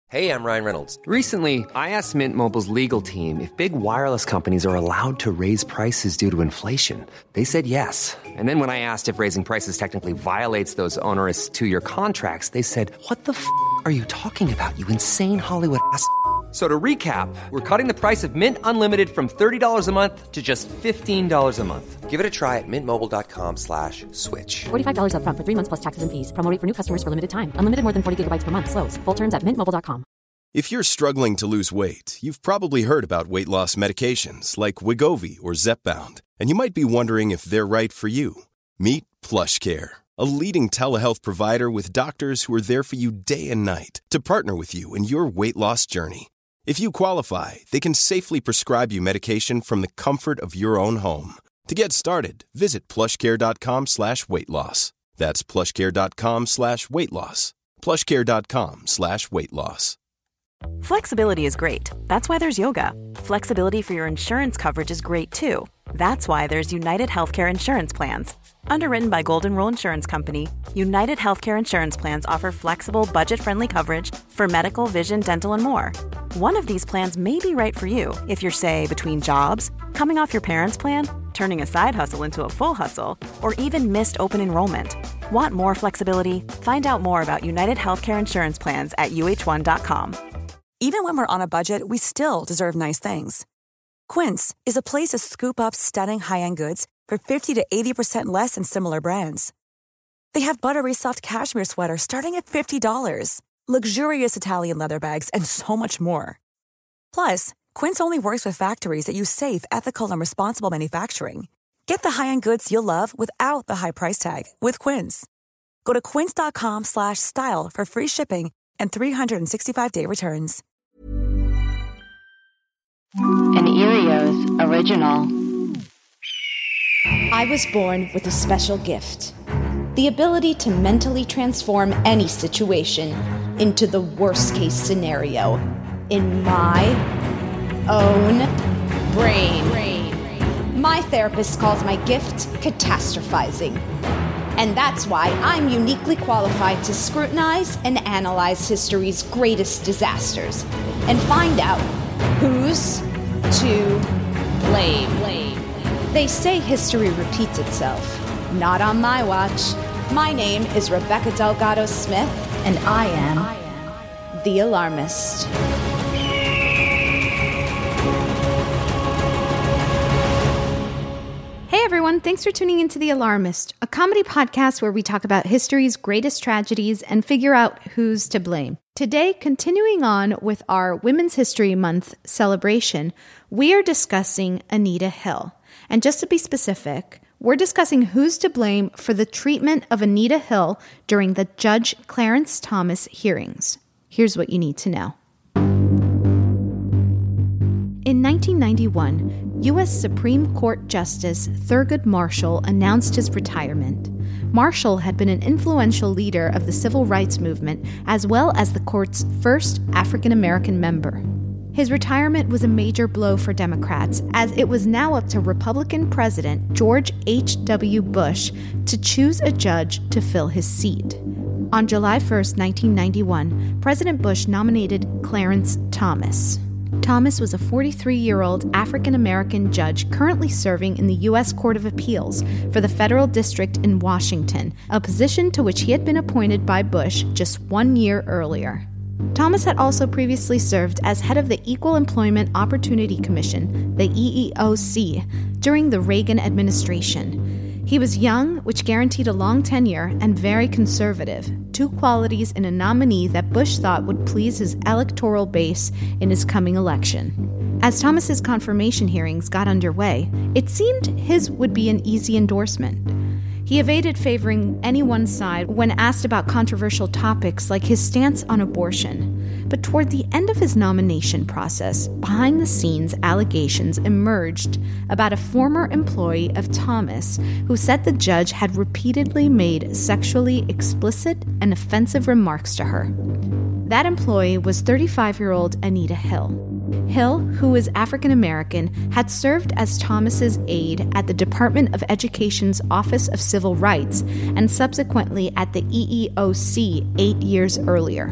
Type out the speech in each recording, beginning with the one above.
Hey, I'm Ryan Reynolds. Recently, I asked Mint Mobile's legal team if big wireless companies are allowed to raise prices due to inflation. They said yes. And then when I asked if raising prices technically violates those onerous two-year contracts, they said, "What the f*** are you talking about, you insane Hollywood ass?" So to recap, we're cutting the price of Mint Unlimited from $30 a month to just $15 a month. Give it a try at mintmobile.com/switch. $45 up front for 3 months plus taxes and fees. Promo rate for new customers for limited time. Unlimited more than 40 gigabytes per month. Slows full terms at mintmobile.com. If you're struggling to lose weight, you've probably heard about weight loss medications like Wegovy or Zepbound, and you might be wondering if they're right for you. Meet PlushCare, a leading telehealth provider with doctors who are there for you day and night to partner with you in your weight loss journey. If you qualify, they can safely prescribe you medication from the comfort of your own home. To get started, visit plushcare.com/weightloss. That's plushcare.com/weightloss. plushcare.com/weightloss. Flexibility is great. That's why there's yoga. Flexibility for your insurance coverage is great too. That's why there's United Healthcare Insurance Plans. Underwritten by Golden Rule Insurance Company, United Healthcare Insurance Plans offer flexible, budget-friendly coverage for medical, vision, dental, and more. One of these plans may be right for you if you're, say, between jobs, coming off your parents' plan, turning a side hustle into a full hustle, or even missed open enrollment. Want more flexibility? Find out more about United Healthcare Insurance Plans at uh1.com. Even when we're on a budget, we still deserve nice things. Quince is a place to scoop up stunning high-end goods for 50 to 80% less than similar brands. They have buttery soft cashmere sweaters starting at $50, luxurious Italian leather bags, and so much more. Plus, Quince only works with factories that use safe, ethical, and responsible manufacturing. Get the high-end goods you'll love without the high price tag with Quince. Go to quince.com/style for free shipping and 365-day returns. An Erios original. I was born with a special gift. The ability to mentally transform any situation into the worst-case scenario in my own brain. My therapist calls my gift catastrophizing. And that's why I'm uniquely qualified to scrutinize and analyze history's greatest disasters and find out who's to blame. They say history repeats itself. Not on my watch. My name is Rebecca Delgado Smith, and I am the Alarmist. Hey everyone, thanks for tuning into The Alarmist, a comedy podcast where we talk about history's greatest tragedies and figure out who's to blame. Today, continuing on with our Women's History Month celebration, we are discussing Anita Hill. And just to be specific, we're discussing who's to blame for the treatment of Anita Hill during the Judge Clarence Thomas hearings. Here's what you need to know. In 1991, U.S. Supreme Court Justice Thurgood Marshall announced his retirement. Marshall had been an influential leader of the civil rights movement, as well as the court's first African-American member. His retirement was a major blow for Democrats, as it was now up to Republican President George H.W. Bush to choose a judge to fill his seat. On July 1, 1991, President Bush nominated Clarence Thomas. Thomas was a 43-year-old African-American judge currently serving in the U.S. Court of Appeals for the Federal District in Washington, a position to which he had been appointed by Bush just 1 year earlier. Thomas had also previously served as head of the Equal Employment Opportunity Commission, the EEOC, during the Reagan administration. He was young, which guaranteed a long tenure, and very conservative, two qualities in a nominee that Bush thought would please his electoral base in his coming election. As Thomas's confirmation hearings got underway, it seemed his would be an easy endorsement. He evaded favoring any one side when asked about controversial topics like his stance on abortion. But toward the end of his nomination process, behind-the-scenes allegations emerged about a former employee of Thomas who said the judge had repeatedly made sexually explicit and offensive remarks to her. That employee was 35-year-old Anita Hill. Hill, who was African American, had served as Thomas's aide at the Department of Education's Office of Civil Rights and subsequently at the EEOC 8 years earlier.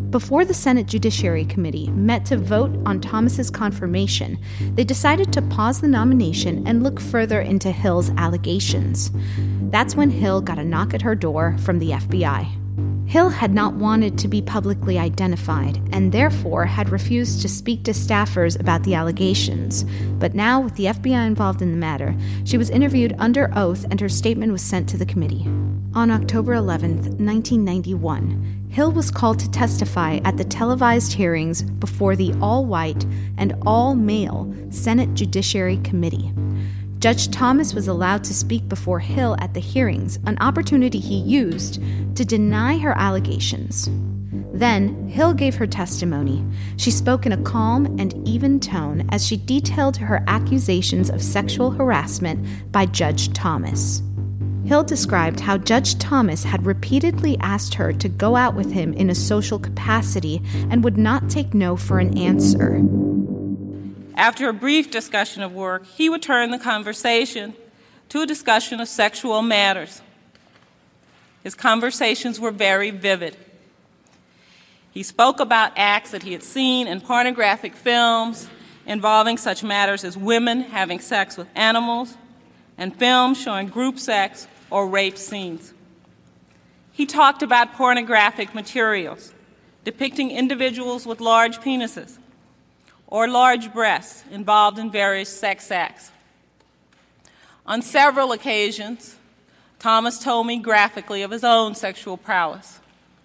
Before the Senate Judiciary Committee met to vote on Thomas's confirmation, they decided to pause the nomination and look further into Hill's allegations. That's when Hill got a knock at her door from the FBI. Hill had not wanted to be publicly identified and therefore had refused to speak to staffers about the allegations. But now, with the FBI involved in the matter, she was interviewed under oath and her statement was sent to the committee. On October 11, 1991, Hill was called to testify at the televised hearings before the all-white and all-male Senate Judiciary Committee. Judge Thomas was allowed to speak before Hill at the hearings, an opportunity he used to deny her allegations. Then, Hill gave her testimony. She spoke in a calm and even tone as she detailed her accusations of sexual harassment by Judge Thomas. Hill described how Judge Thomas had repeatedly asked her to go out with him in a social capacity and would not take no for an answer. After a brief discussion of work, he would turn the conversation to a discussion of sexual matters. His conversations were very vivid. He spoke about acts that he had seen in pornographic films involving such matters as women having sex with animals and films showing group sex or rape scenes. He talked about pornographic materials depicting individuals with large penises or large breasts involved in various sex acts. On several occasions, Thomas told me graphically of his own sexual prowess.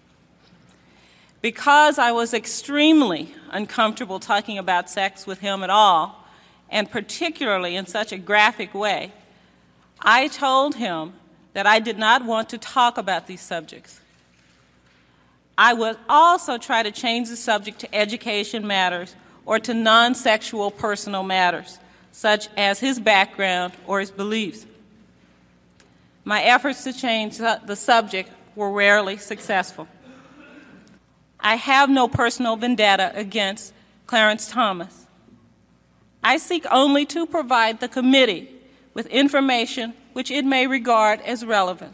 Because I was extremely uncomfortable talking about sex with him at all, and particularly in such a graphic way, I told him that I did not want to talk about these subjects. I would also try to change the subject to education matters or to non-sexual personal matters, such as his background or his beliefs. My efforts to change the subject were rarely successful. I have no personal vendetta against Clarence Thomas. I seek only to provide the committee with information which it may regard as relevant.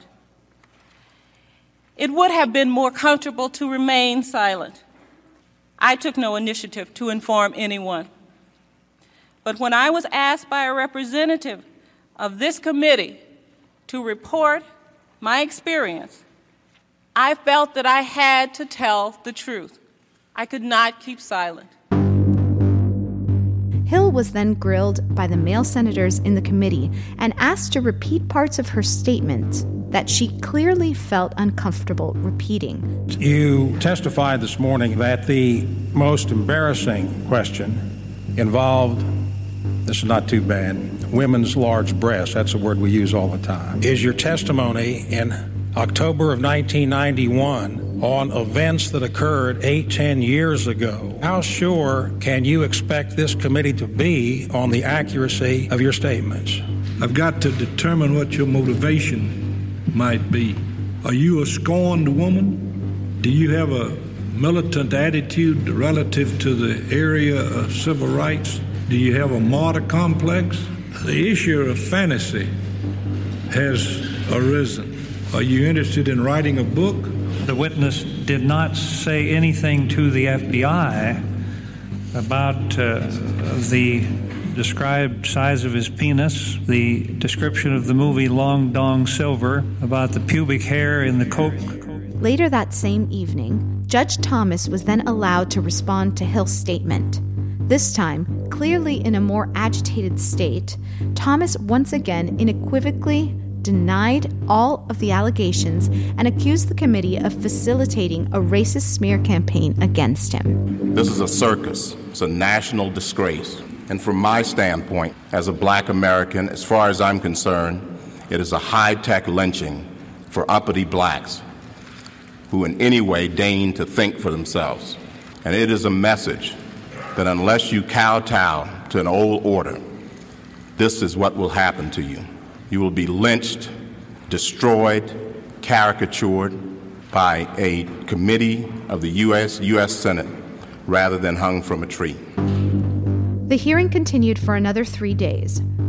It would have been more comfortable to remain silent. I took no initiative to inform anyone. But when I was asked by a representative of this committee to report my experience, I felt that I had to tell the truth. I could not keep silent. Hill was then grilled by the male senators in the committee and asked to repeat parts of her statement that she clearly felt uncomfortable repeating. You testified this morning that the most embarrassing question involved, this is not too bad, women's large breasts. That's a word we use all the time. Is your testimony in October of 1991 on events that occurred 8-10 years ago? How sure can you expect this committee to be on the accuracy of your statements? I've got to determine what your motivation might be. Are you a scorned woman? Do you have a militant attitude relative to the area of civil rights? Do you have a martyr complex? The issue of fantasy has arisen. Are you interested in writing a book? The witness did not say anything to the FBI about the described size of his penis, the description of the movie Long Dong Silver, about the pubic hair in the Coke. Later that same evening, Judge Thomas was then allowed to respond to Hill's statement. This time, clearly in a more agitated state, Thomas once again unequivocally denied all of the allegations and accused the committee of facilitating a racist smear campaign against him. This is a circus. It's a national disgrace. And from my standpoint, as a black American, as far as I'm concerned, it is a high-tech lynching for uppity blacks who in any way deign to think for themselves. And it is a message that unless you kowtow to an old order, this is what will happen to you. You will be lynched, destroyed, caricatured by a committee of the U.S. Senate rather than hung from a tree. The hearing continued for another 3 days.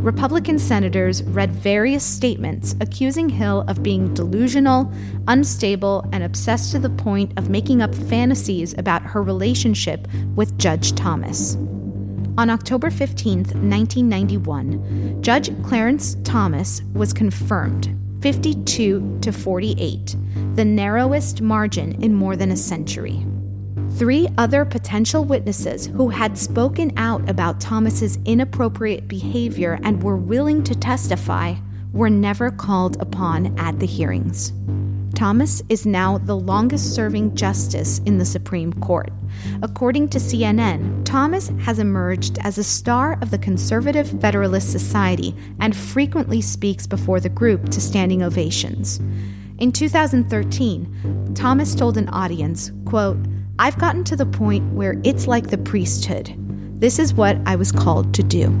Republican senators read various statements accusing Hill of being delusional, unstable, and obsessed to the point of making up fantasies about her relationship with Judge Thomas. On October 15, 1991, Judge Clarence Thomas was confirmed, 52 to 48, the narrowest margin in more than a century. 3 other potential witnesses who had spoken out about Thomas's inappropriate behavior and were willing to testify were never called upon at the hearings. Thomas is now the longest-serving justice in the Supreme Court. According to CNN, Thomas has emerged as a star of the Conservative Federalist Society and frequently speaks before the group to standing ovations. In 2013, Thomas told an audience, quote, "I've gotten to the point where it's like the priesthood. This is what I was called to do."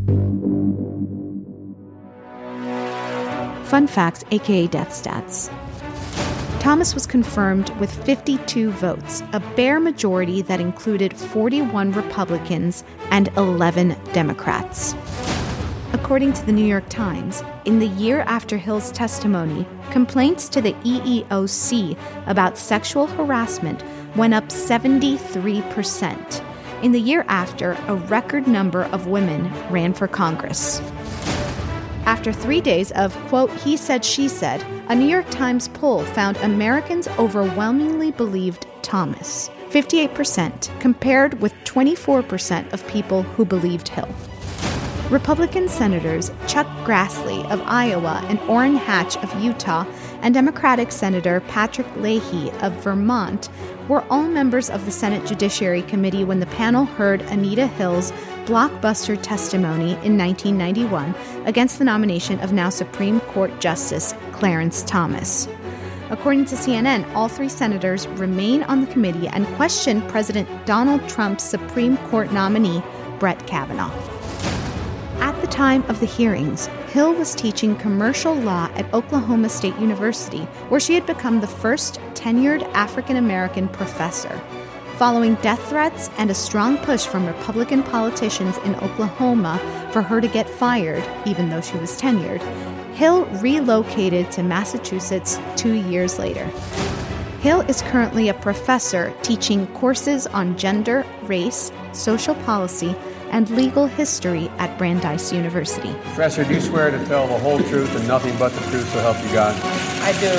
Fun facts, aka death stats. Thomas was confirmed with 52 votes, a bare majority that included 41 Republicans and 11 Democrats. According to the New York Times, in the year after Hill's testimony, complaints to the EEOC about sexual harassment went up 73%. In the year after, a record number of women ran for Congress. After 3 days of, quote, he said, she said, a New York Times poll found Americans overwhelmingly believed Thomas, 58%, compared with 24% of people who believed Hill. Republican Senators Chuck Grassley of Iowa and Orrin Hatch of Utah and Democratic Senator Patrick Leahy of Vermont were all members of the Senate Judiciary Committee when the panel heard Anita Hill's blockbuster testimony in 1991 against the nomination of now Supreme Court Justice Clarence Thomas. According to CNN, all 3 senators remain on the committee and question President Donald Trump's Supreme Court nominee, Brett Kavanaugh. At the time of the hearings, Hill was teaching commercial law at Oklahoma State University, where she had become the first tenured African-American professor. Following death threats and a strong push from Republican politicians in Oklahoma for her to get fired, even though she was tenured, Hill relocated to Massachusetts 2 years later. Hill is currently a professor teaching courses on gender, race, social policy, and legal history at Brandeis University. Professor, do you swear to tell the whole truth and nothing but the truth, so help you God? I do.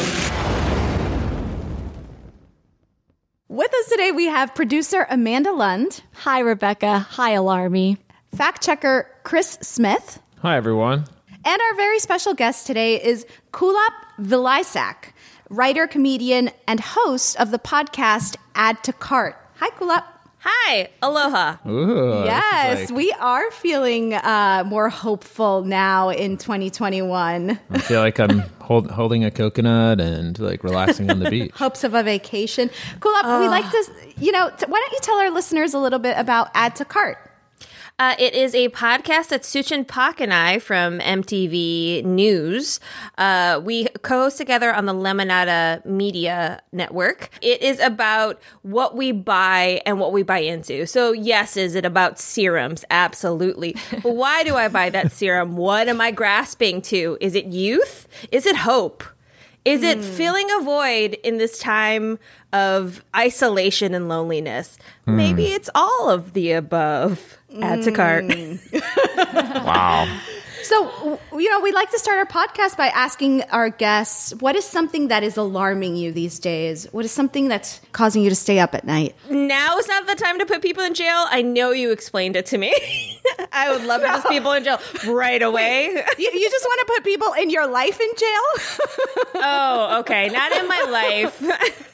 With us today, we have producer Amanda Lund. Hi, Rebecca. Hi, Alarmy. Fact checker Chris Smith. Hi, everyone. And our very special guest today is Kulap Vilaysack, writer, comedian, and host of the podcast Add to Cart. Hi, Kulap. Hi. Aloha. Ooh, yes, we are feeling more hopeful now in 2021. I feel like I'm holding a coconut and like relaxing on the beach. Hopes of a vacation. Kulap, we like to, why don't you tell our listeners a little bit about Add to Cart? It is a podcast that Suchin Pak and I from MTV News, we co-host together on the Lemonada Media Network. It is about what we buy and what we buy into. So yes, is it about serums? Absolutely. But why do I buy that serum? What am I grasping to? Is it youth? Is it hope? Is it filling a void in this time of isolation and loneliness? Maybe it's all of the above. Add to cart. Wow. So, we like to start our podcast by asking our guests, what is something that is alarming you these days? What is something that's causing you to stay up at night? Now is not the time to put people in jail. I know you explained it to me. I would love to put people in jail right away. Wait, you just want to put people in your life in jail? Oh, okay. Not in my life.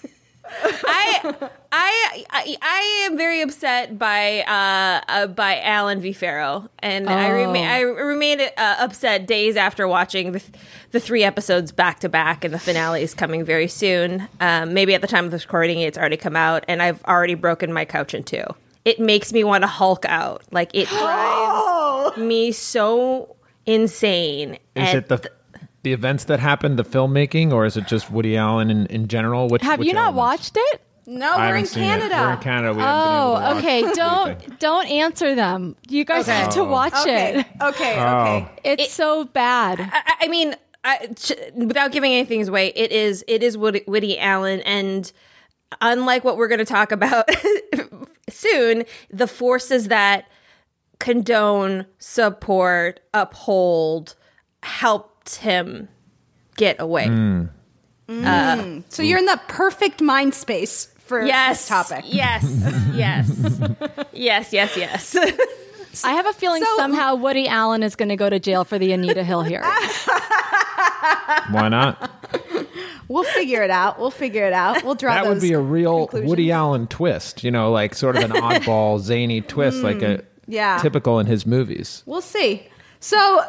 I am very upset by Alan V. Farrow, and I remain upset days after watching the 3 episodes back to back, and the finale is coming very soon. Maybe at the time of this recording, it's already come out, and I've already broken my couch in 2. It makes me want to Hulk out. Like, it drives me so insane. Is it the events that happened, the filmmaking, or is it just Woody Allen in general? Have you not watched it? No, we're in Canada. We're in Canada. We haven't been able to watch Don't answer them. You guys have to watch it. Okay. It's so bad. I mean, without giving anything away, it is Woody Allen, and unlike what we're going to talk about soon, the forces that condone, support, uphold helped him get away. So you're in the perfect mind space for this topic. Yes. I have a feeling somehow Woody Allen is going to go to jail for the Anita Hill hearing. Why not? We'll figure it out. We'll draw that those would be a real conclusions. Woody Allen twist, like sort of an oddball, zany twist, like a typical in his movies. We'll see. So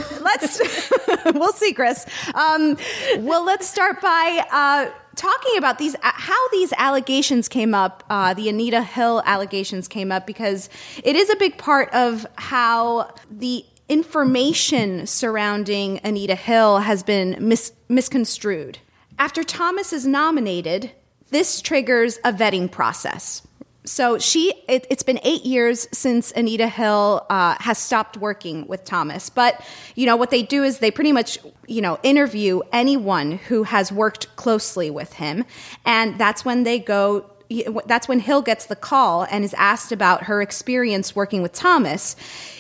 we'll see, Chris. Well, let's start by talking about how these allegations came up, the Anita Hill allegations came up, because it is a big part of how the information surrounding Anita Hill has been misconstrued. After Thomas is nominated, this triggers a vetting process. So it's been 8 years since Anita Hill has stopped working with Thomas. But, what they do is they pretty much, interview anyone who has worked closely with him. And that's when that's when Hill gets the call and is asked about her experience working with Thomas.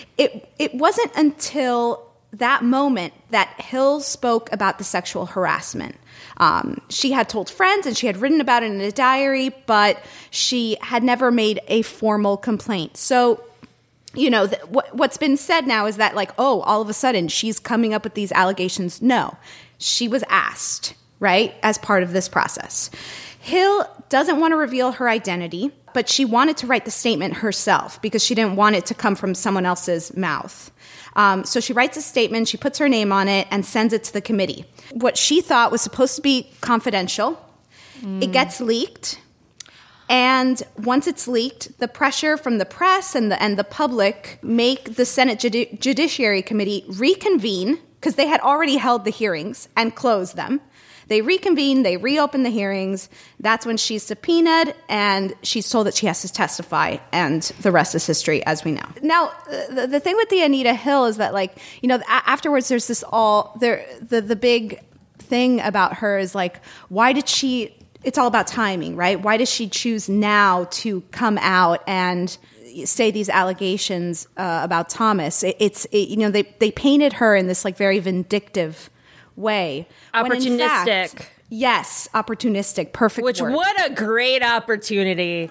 It wasn't until that moment that Hill spoke about the sexual harassment. She had told friends and she had written about it in a diary, but she had never made a formal complaint. So, what's been said now is that all of a sudden she's coming up with these allegations. No, she was asked, right, as part of this process. Hill doesn't want to reveal her identity, but she wanted to write the statement herself because she didn't want it to come from someone else's mouth. So she writes a statement, she puts her name on it, and sends it to the committee. What she thought was supposed to be confidential, it gets leaked. And once it's leaked, the pressure from the press and the public make the Senate Judiciary Committee reconvene, because they had already held the hearings and closed them. They reconvene, they reopen the hearings. That's when she's subpoenaed, and she's told that she has to testify, and the rest is history, as we know. Now, the thing with the Anita Hill is that, afterwards there's the big thing about her is, why did she, it's all about timing, right? Why does she choose now to come out and say these allegations about Thomas? They painted her in this, very vindictive way. Opportunistic. Yes, opportunistic. Perfect word. What a great opportunity.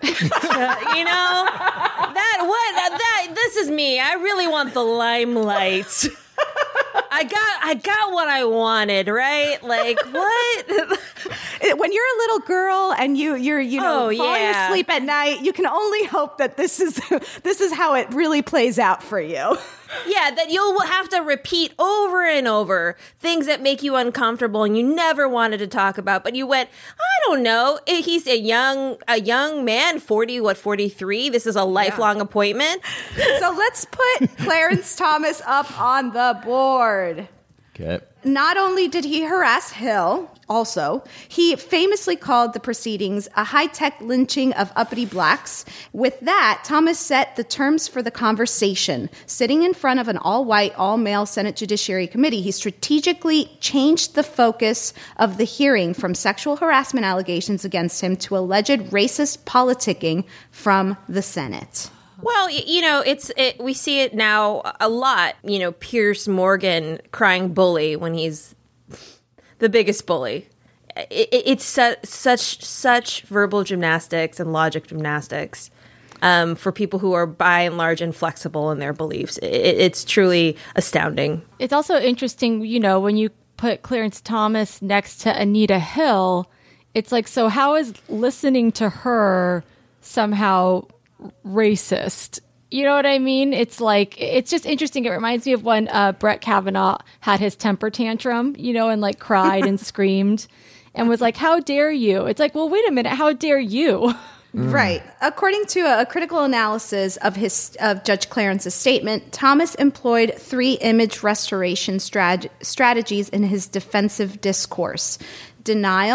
This is me. I really want the limelight. I got what I wanted, right? What? When you're a little girl and you're falling asleep at night, you can only hope that this is how it really plays out for you. Yeah, that you'll have to repeat over and over things that make you uncomfortable and you never wanted to talk about, but you went, I don't know. He's a young man, 43. This is a lifelong appointment. So let's put Clarence Thomas up on the board. Okay. Not only did he harass Hill, also, he famously called the proceedings a high-tech lynching of uppity blacks. With that, Thomas set the terms for the conversation. Sitting in front of an all-white, all-male Senate Judiciary Committee, he strategically changed the focus of the hearing from sexual harassment allegations against him to alleged racist politicking from the Senate. Well, we see it now a lot. Piers Morgan crying bully when he's the biggest bully. It's such verbal gymnastics and logic gymnastics for people who are by and large inflexible in their beliefs. It's truly astounding. It's also interesting, when you put Clarence Thomas next to Anita Hill, it's so how is listening to her somehow racist? You know what I mean? It's just interesting. It reminds me of when Brett Kavanaugh had his temper tantrum, and cried and screamed and was like, how dare you? It's well, wait a minute. How dare you? Right. According to a critical analysis of Judge Clarence's statement, Thomas employed 3 image restoration strategies in his defensive discourse: denial,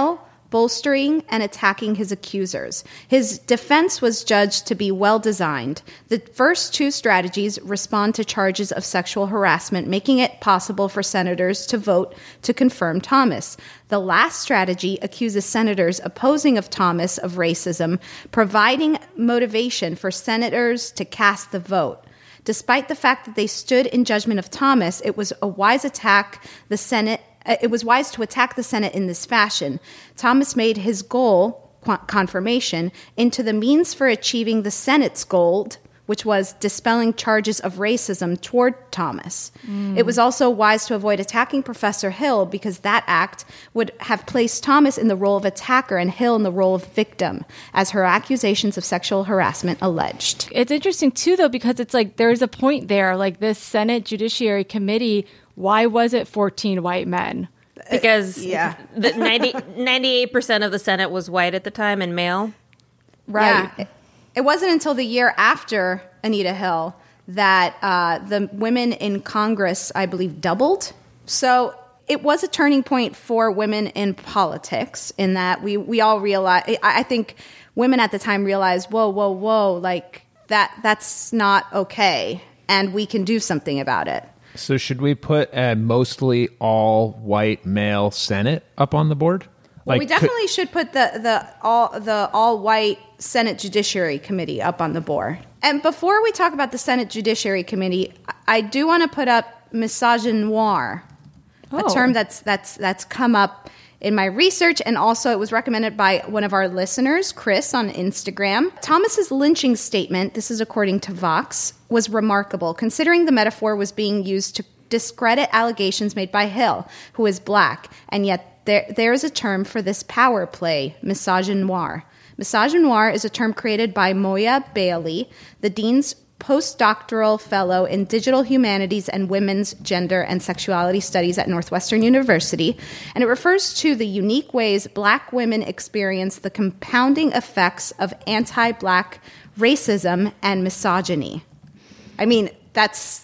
bolstering and attacking his accusers. His defense was judged to be well-designed. The first two strategies respond to charges of sexual harassment, making it possible for senators to vote to confirm Thomas. The last strategy accuses senators opposing of Thomas of racism, providing motivation for senators to cast the vote. Despite the fact that they stood in judgment of Thomas, it was wise to attack the Senate in this fashion. Thomas made his goal, confirmation, into the means for achieving the Senate's goal, which was dispelling charges of racism toward Thomas. It was also wise to avoid attacking Professor Hill because that act would have placed Thomas in the role of attacker and Hill in the role of victim, as her accusations of sexual harassment alleged. It's interesting, too, though, because it's like there's a point there, like this Senate Judiciary Committee, why was it 14 white men? Because 98% of the Senate was white at the time and male. Right. Yeah. It wasn't until the year after Anita Hill that the women in Congress, I believe, doubled. So it was a turning point for women in politics in that we all realized, I think women at the time realized, whoa, like that's not okay. And we can do something about it. So should we put a mostly all white male Senate up on the board? Well, we definitely should put the all white Senate Judiciary Committee up on the board. And before we talk about the Senate Judiciary Committee, I do want to put up misogynoir, a term that's come up in my research, and also it was recommended by one of our listeners, Chris, on Instagram. Thomas's lynching statement, this is according to Vox, was remarkable, considering the metaphor was being used to discredit allegations made by Hill, who is black, and yet there is a term for this power play, misogynoir. Misogynoir is a term created by Moya Bailey, the Dean's postdoctoral fellow in digital humanities and women's gender and sexuality studies at Northwestern University, and it refers to the unique ways black women experience the compounding effects of anti-black racism and misogyny. I mean, that's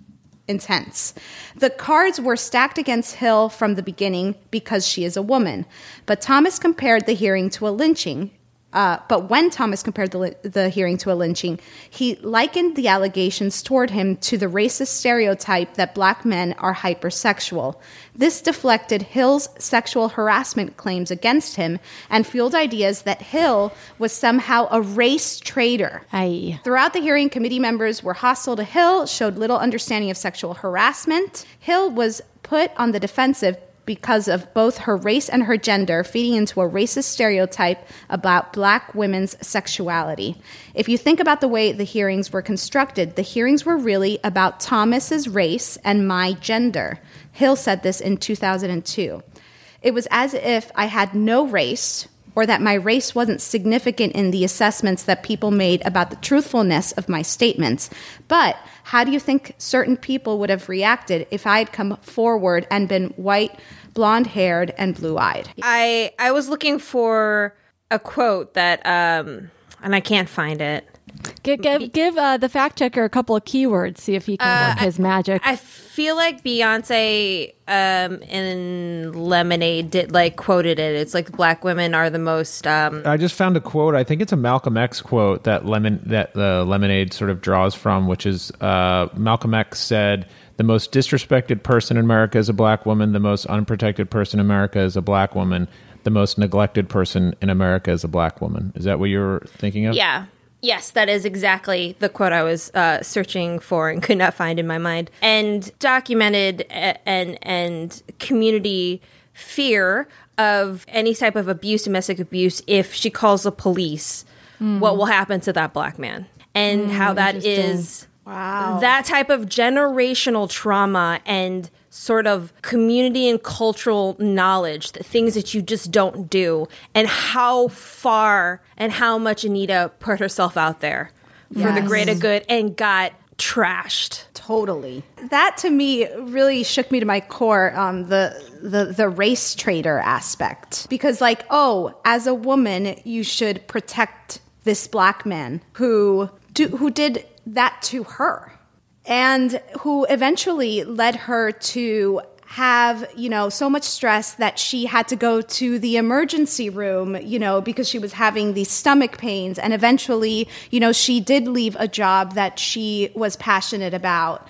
intense. The cards were stacked against Hill from the beginning because she is a woman. But Thomas compared the hearing to a lynching. But when Thomas compared the hearing to a lynching, he likened the allegations toward him to the racist stereotype that black men are hypersexual. This deflected Hill's sexual harassment claims against him and fueled ideas that Hill was somehow a race traitor. Aye. Throughout the hearing, committee members were hostile to Hill, showed little understanding of sexual harassment. Hill was put on the defensive because of both her race and her gender, feeding into a racist stereotype about black women's sexuality. If you think about the way the hearings were constructed, the hearings were really about Thomas's race and my gender. Hill said this in 2002. It was as if I had no race, or that my race wasn't significant in the assessments that people made about the truthfulness of my statements. But how do you think certain people would have reacted if I had come forward and been white, blonde-haired, and blue-eyed? I was looking for a quote that, and I can't find it. Give the fact checker a couple of keywords, see if he can work his magic. I feel like Beyonce in Lemonade quoted it. It's like black women are the most. I just found a quote. I think it's a Malcolm X quote that the Lemonade sort of draws from, which is Malcolm X said, "The most disrespected person in America is a black woman. The most unprotected person in America is a black woman. The most neglected person in America is a black woman." Is that what you're thinking of? Yeah. Yes, that is exactly the quote I was searching for and could not find in my mind. And documented and community fear of any type of abuse, domestic abuse, if she calls the police, what will happen to that black man? And how that is that type of generational trauma and sort of community and cultural knowledge, the things that you just don't do, and how far and how much Anita put herself out there for the greater good and got trashed. Totally. That to me really shook me to my core, the race traitor aspect. Because as a woman, you should protect this black man who did that to her. And who eventually led her to have, so much stress that she had to go to the emergency room, because she was having these stomach pains. And eventually, she did leave a job that she was passionate about.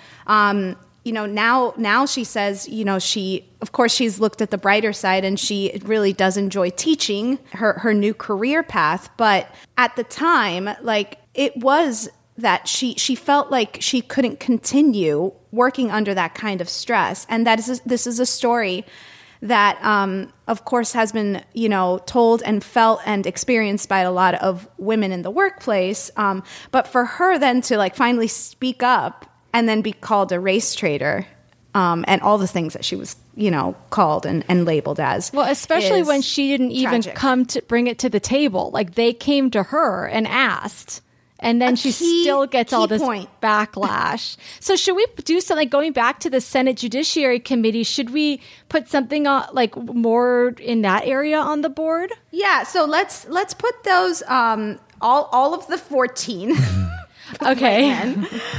Now she says, of course, she's looked at the brighter side and she really does enjoy teaching, her new career path. But at the time, it was that she felt like she couldn't continue working under that kind of stress. And this is a story that, of course, has been, told and felt and experienced by a lot of women in the workplace. But for her then to finally speak up and then be called a race traitor, and all the things that she was, called and labeled as. Well, especially when she didn't even come to bring it to the table. They came to her and asked. And then she still gets all this backlash. So should we do something, going back to the Senate Judiciary Committee, should we put something on, more in that area on the board? Yeah, so let's put those, all of the 14. Okay.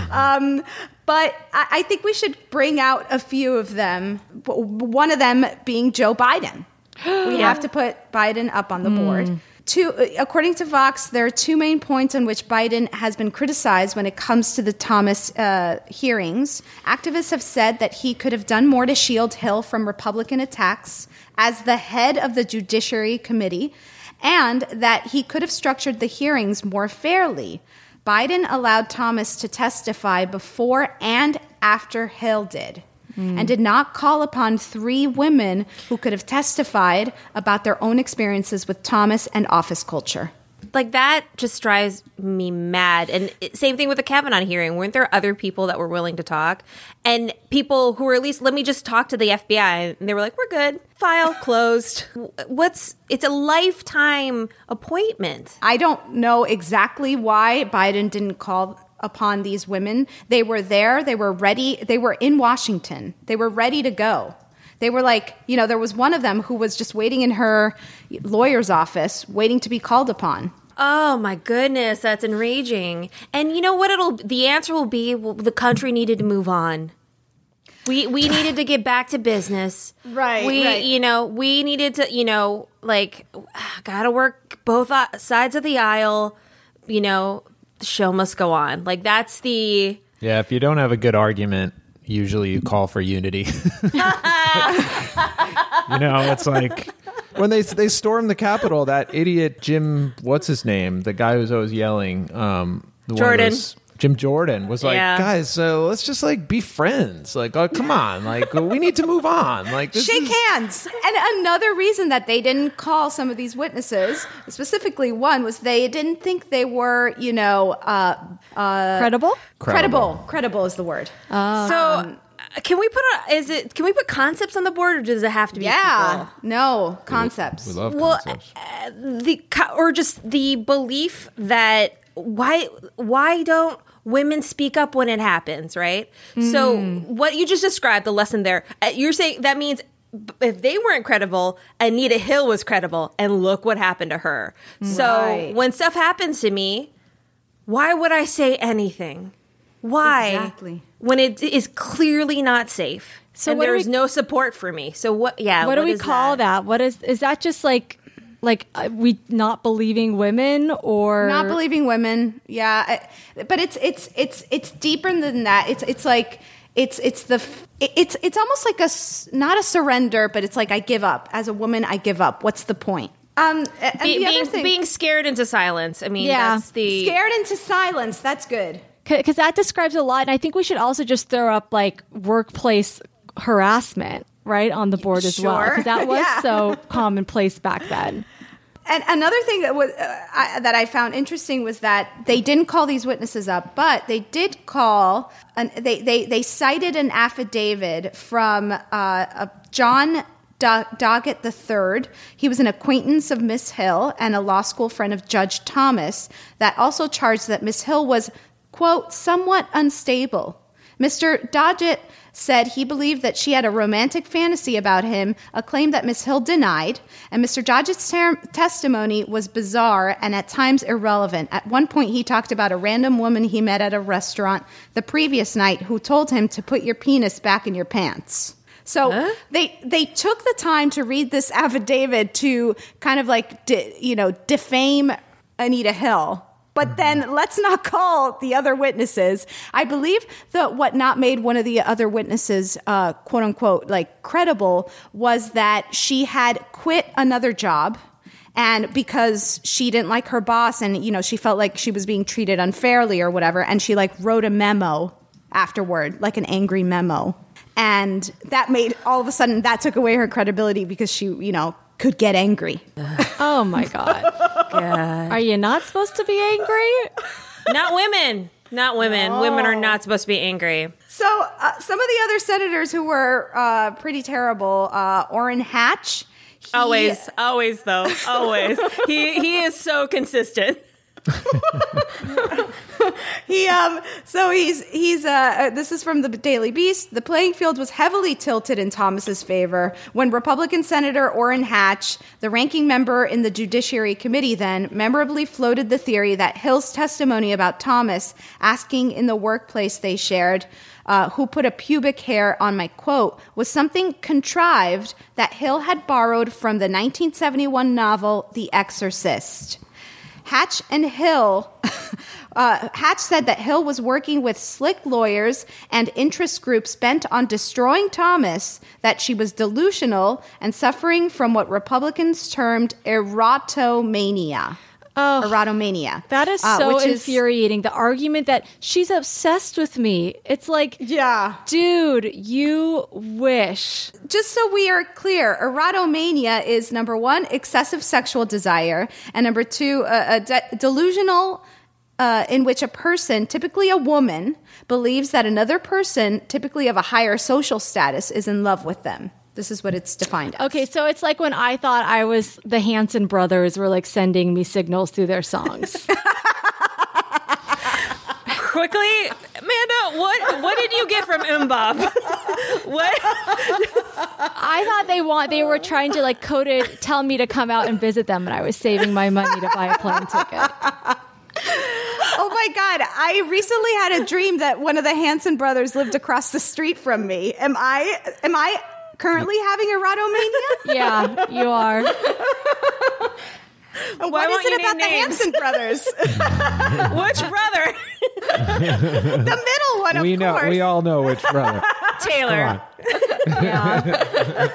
But I think we should bring out a few of them, one of them being Joe Biden. We have to put Biden up on the board. According to Vox, there are two main points on which Biden has been criticized when it comes to the Thomas hearings. Activists have said that he could have done more to shield Hill from Republican attacks as the head of the Judiciary Committee, and that he could have structured the hearings more fairly. Biden allowed Thomas to testify before and after Hill did, and did not call upon three women who could have testified about their own experiences with Thomas and office culture. That just drives me mad. And same thing with the Kavanaugh hearing. Weren't there other people that were willing to talk? And people who were at least, let me just talk to the FBI. And they were like, we're good. File closed. It's a lifetime appointment. I don't know exactly why Biden didn't call upon these women. They were there. They were ready. They were in Washington. They were ready to go. They were there was one of them who was just waiting in her lawyer's office, waiting to be called upon. Oh my goodness, that's enraging. And you know what? The answer will be, the country needed to move on. We needed to get back to business. Right. We needed to, gotta work both sides of the aisle. The show must go on. That's the... Yeah, if you don't have a good argument, usually you call for unity. It's like when they stormed the Capitol, that idiot Jim, what's his name? The guy who's always yelling. Jordan. Jim Jordan was like, guys, so let's just be friends. Come on. We need to move on. Shake hands. And another reason that they didn't call some of these witnesses, specifically one, was they didn't think they were, credible? Credible is the word. So can we put concepts on the board, or does it have to be people? No, concepts. We love concepts. Or just the belief that why don't women speak up when it happens, right? So what you just described, the lesson there, you're saying that means if they weren't credible, Anita Hill was credible, and look what happened to her. So when stuff happens to me, why would I say anything? Why? Exactly. When it is clearly not safe. So and there's no support for me. So what? Yeah. What do we call that? What is that? Just we not believing women, or not believing women? Yeah, but it's deeper than that. It's almost like not a surrender, but it's I give up as a woman. I give up. What's the point? Being scared into silence. I mean, that's the scared into silence. That's good. Because that describes a lot. And I think we should also just throw up workplace harassment, right, on the board as well. Because that was so commonplace back then. And another thing that was that I found interesting was that they didn't call these witnesses up, but they did call, they cited an affidavit from John Doggett III. He was an acquaintance of Miss Hill and a law school friend of Judge Thomas that also charged that Miss Hill was, quote, somewhat unstable. Mr. Doggett said he believed that she had a romantic fantasy about him, a claim that Miss Hill denied, and Mr. Doggett's testimony was bizarre and at times irrelevant. At one point, he talked about a random woman he met at a restaurant the previous night who told him to put your penis back in your pants. So they took the time to read this affidavit to kind of like, defame Anita Hill. But then let's not call the other witnesses. I believe that what not made one of the other witnesses, quote unquote, like credible was that she had quit another job. And because she didn't like her boss and, she felt like she was being treated unfairly or whatever. And she like wrote a memo afterward, like an angry memo. And that made all of a sudden that took away her credibility because she, could get angry. Oh my God. Are you not supposed to be angry? Not women. Not women. No. Women are not supposed to be angry. So some of the other senators who were pretty terrible, Orrin Hatch. Always though. Always. He is so consistent. This is from the Daily Beast. The playing field was heavily tilted in Thomas's favor when Republican Senator Orrin Hatch, the ranking member in the Judiciary Committee then, memorably floated the theory that Hill's testimony about Thomas asking in the workplace they shared, who put a pubic hair on my quote, was something contrived that Hill had borrowed from the 1971 novel The Exorcist. Hatch and Hill, Hatch said that Hill was working with slick lawyers and interest groups bent on destroying Thomas, that she was delusional and suffering from what Republicans termed erotomania. Oh, erotomania. That is so infuriating. The argument that she's obsessed with me. It's like, yeah, dude, you wish. Just so we are clear, erotomania is number one, excessive sexual desire, and number two, delusional in which a person, typically a woman, believes that another person, typically of a higher social status, is in love with them. This is what it's defined as. Okay, so it's like when I thought I was the Hanson brothers were like sending me signals through their songs. Quickly, Amanda, what did you get from Mbop? What? I thought they were trying to like tell me to come out and visit them, and I was saving my money to buy a plane ticket. Oh my God. I recently had a dream that one of the Hanson brothers lived across the street from me. Am I currently having erotomania? Yeah, you are. What is it about the Hanson brothers? Which brother? The middle one, of course. We all know which brother. Taylor. Yeah.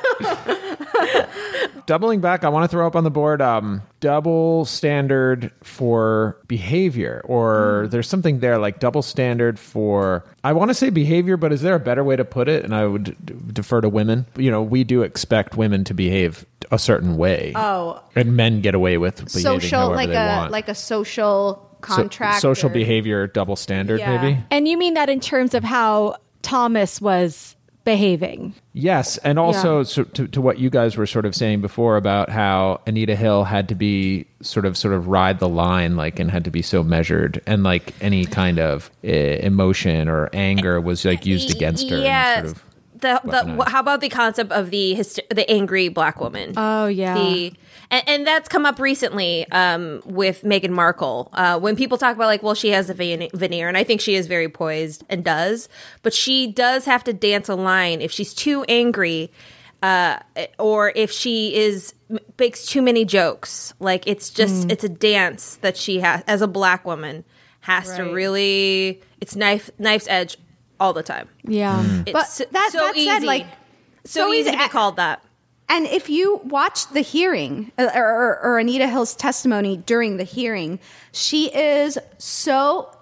Doubling back, I want to throw up on the board double standard for behavior, or there's something there like double standard for, I want to say behavior, but is there a better way to put it? And I would defer to women. We do expect women to behave a certain way. Oh. And men get away with behaving however they want. Like a social contract. Social behavior double standard, maybe? And you mean that in terms of how Thomas was behaving? Yes, and also to what you guys were sort of saying before about how Anita Hill had to be sort of ride the line, like, and had to be so measured, and like any kind of emotion or anger was like used against her. Yeah. And sort of how about the concept of the angry black woman? Oh yeah. And that's come up recently with Meghan Markle. When people talk about like, well, she has a veneer, and I think she is very poised and does, but she does have to dance a line if she's too angry, or if she makes too many jokes. Like it's a dance that she has as a black woman has to really. It's knife's edge all the time. Yeah, it's but that easy. said, like so easy to be called that. And if you watch the hearing or Anita Hill's testimony during the hearing, she is so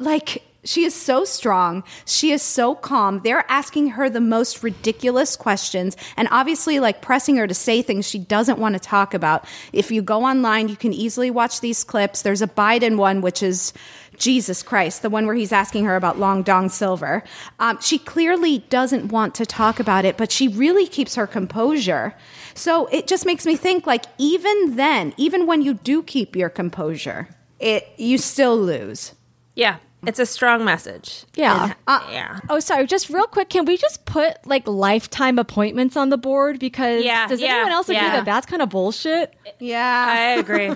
strong. She is so calm. They're asking her the most ridiculous questions and obviously like pressing her to say things she doesn't want to talk about. If you go online, you can easily watch these clips. There's a Biden one, which is Jesus Christ, the one where he's asking her about Long Dong Silver. She clearly doesn't want to talk about it, but she really keeps her composure. So it just makes me think, like, even then, even when you do keep your composure, you still lose. Yeah, it's a strong message. Yeah. Yeah. Oh, sorry. Just real quick, can we just put like lifetime appointments on the board? Because does anyone else agree that that's kind of bullshit? Yeah, I agree.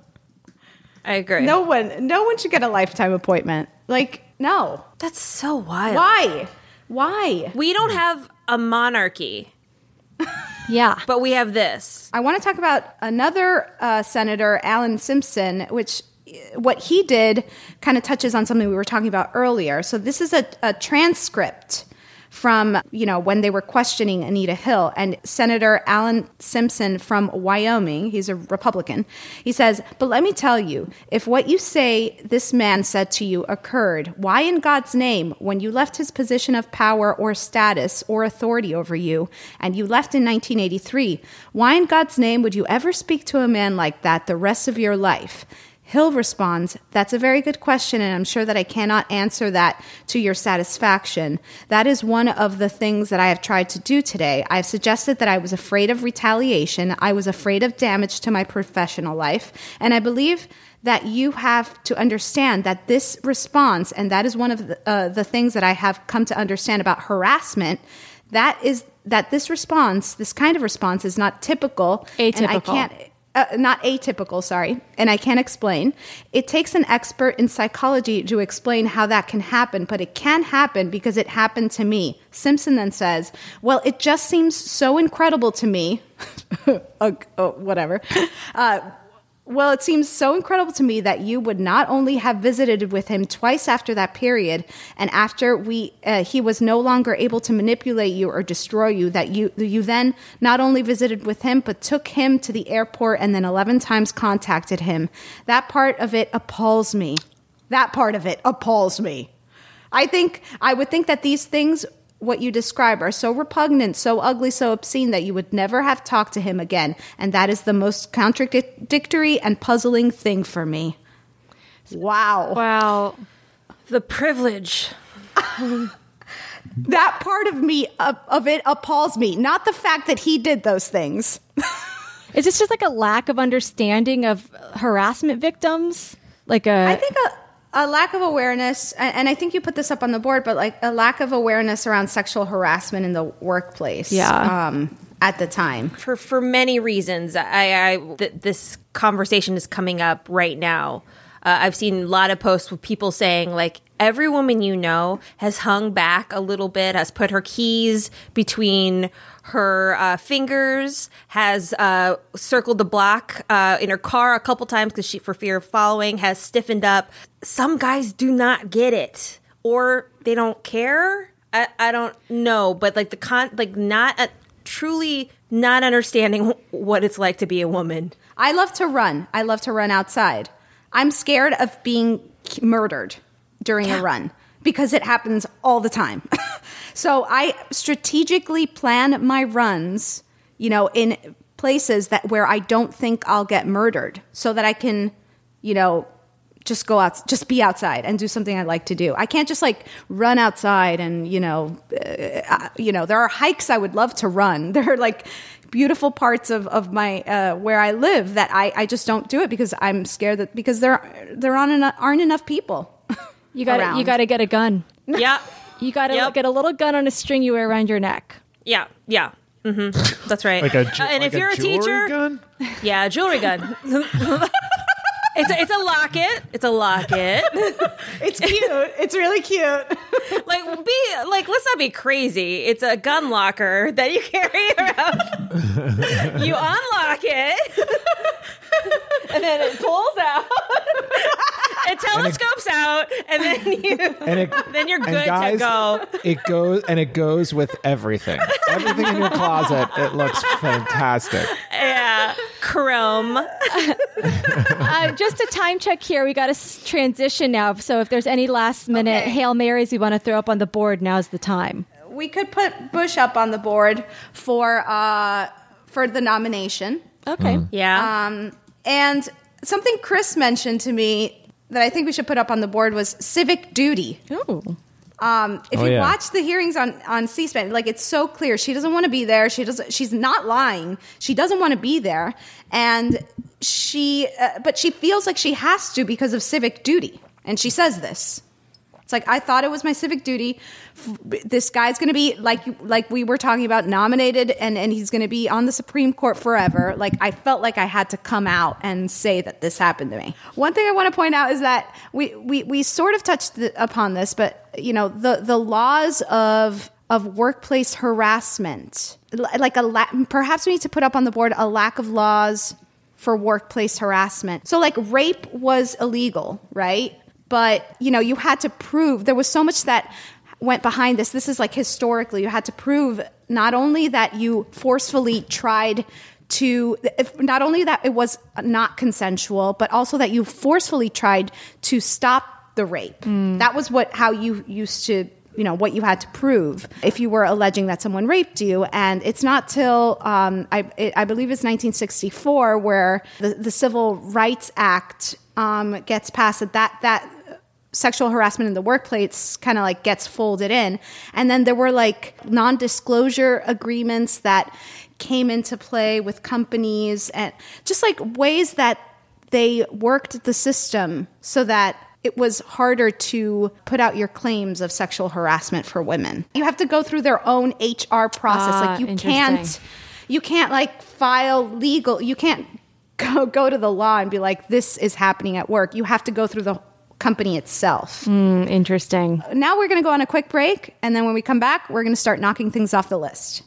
I agree. No one should get a lifetime appointment. Like, no. That's so wild. Why? We don't have a monarchy. Yeah. But we have this. I want to talk about another Senator, Alan Simpson, which what he did kind of touches on something we were talking about earlier. So this is a transcript from, when they were questioning Anita Hill, and Senator Alan Simpson from Wyoming, he's a Republican, he says, "But let me tell you, if what you say this man said to you occurred, why in God's name, when you left his position of power or status or authority over you, and you left in 1983, why in God's name would you ever speak to a man like that the rest of your life?" Hill responds, "That's a very good question, and I'm sure that I cannot answer that to your satisfaction. That is one of the things that I have tried to do today. I've suggested that I was afraid of retaliation. I was afraid of damage to my professional life, and I believe that you have to understand that this response, and that is one of the things that I have come to understand about harassment, that is that this response, this kind of response, is not typical. Atypical. And I can't... not atypical, sorry, and I can't explain. It takes an expert in psychology to explain how that can happen, but it can happen because it happened to me." Simpson then says, "Well, it just seems so incredible to me." Whatever. "Well, it seems so incredible to me that you would not only have visited with him twice after that period, and after he was no longer able to manipulate you or destroy you, that you then not only visited with him, but took him to the airport and then 11 times contacted him. That part of it appalls me. That part of it appalls me." I would think that these things, what you describe, are so repugnant, so ugly, so obscene that you would never have talked to him again. And that is the most contradictory and puzzling thing for me. Wow. Wow. The privilege. That part of me, of it appalls me. Not the fact that he did those things. Is this just like a lack of understanding of harassment victims? I think a lack of awareness, and I think you put this up on the board, but like a lack of awareness around sexual harassment in the workplace. Yeah. At the time, for many reasons, this conversation is coming up right now. I've seen a lot of posts with people saying, like, every woman you know has hung back a little bit, has put her keys between her fingers, has circled the block in her car a couple times because for fear of following, has stiffened up. Some guys do not get it, or they don't care. I don't know, but truly not understanding what it's like to be a woman. I love to run. I love to run outside. I'm scared of being murdered during a run because it happens all the time. So I strategically plan my runs, in places where I don't think I'll get murdered, so that I can, just go out, just be outside and do something I like to do. I can't just run outside and, there are hikes I would love to run. There are beautiful parts of my where I live that I just don't do it because I'm scared that because there aren't enough people. You got to get a gun. Yeah. You got to get a little gun on a string you wear around your neck. Yeah. Yeah. Mm-hmm. That's right. And if you're a teacher, gun? Yeah, a jewelry gun. It's a locket. It's a locket. It's cute. It's really cute. Let's not be crazy. It's a gun locker that you carry around. You unlock it, and then it pulls out. It telescopes out, and then you're good to go. It goes with everything. Everything in your closet. It looks fantastic. Yeah, chrome. Just a time check here. We got to transition now. So if there's any last minute Hail Marys we want to throw up on the board, now's the time. We could put Bush up on the board for the nomination. Okay. Yeah. And something Chris mentioned to me that I think we should put up on the board was civic duty. Oh. If you watch the hearings on C-SPAN, it's so clear. She doesn't want to be there. She's not lying. She doesn't want to be there. And but she feels like she has to because of civic duty. And she says this. It's I thought it was my civic duty. This guy's going to be, like we were talking about, nominated, and he's going to be on the Supreme Court forever. I felt like I had to come out and say that this happened to me. One thing I want to point out is that we sort of touched upon this, but, the laws of of workplace harassment. Like perhaps we need to put up on the board a lack of laws for workplace harassment. So like rape was illegal, right? But, you know, you had to prove, there was so much that went behind this. This is like historically, you had to prove not only that you forcefully tried to, not only that it was not consensual, but also that you forcefully tried to stop the rape. That was how you used to, you know, what you had to prove if you were alleging that someone raped you. And it's not till, I believe it's 1964, where the Civil Rights Act gets passed, that sexual harassment in the workplace kind of like gets folded in. And then there were like non-disclosure agreements that came into play with companies, and just like ways that they worked the system so that it was harder to put out your claims of sexual harassment for women. You have to go through their own HR process. Like you can't like file legal. You can't go to the law and be like, this is happening at work. You have to go through the company itself. Interesting. Now we're going to go on a quick break. And then when we come back, we're going to start knocking things off the list.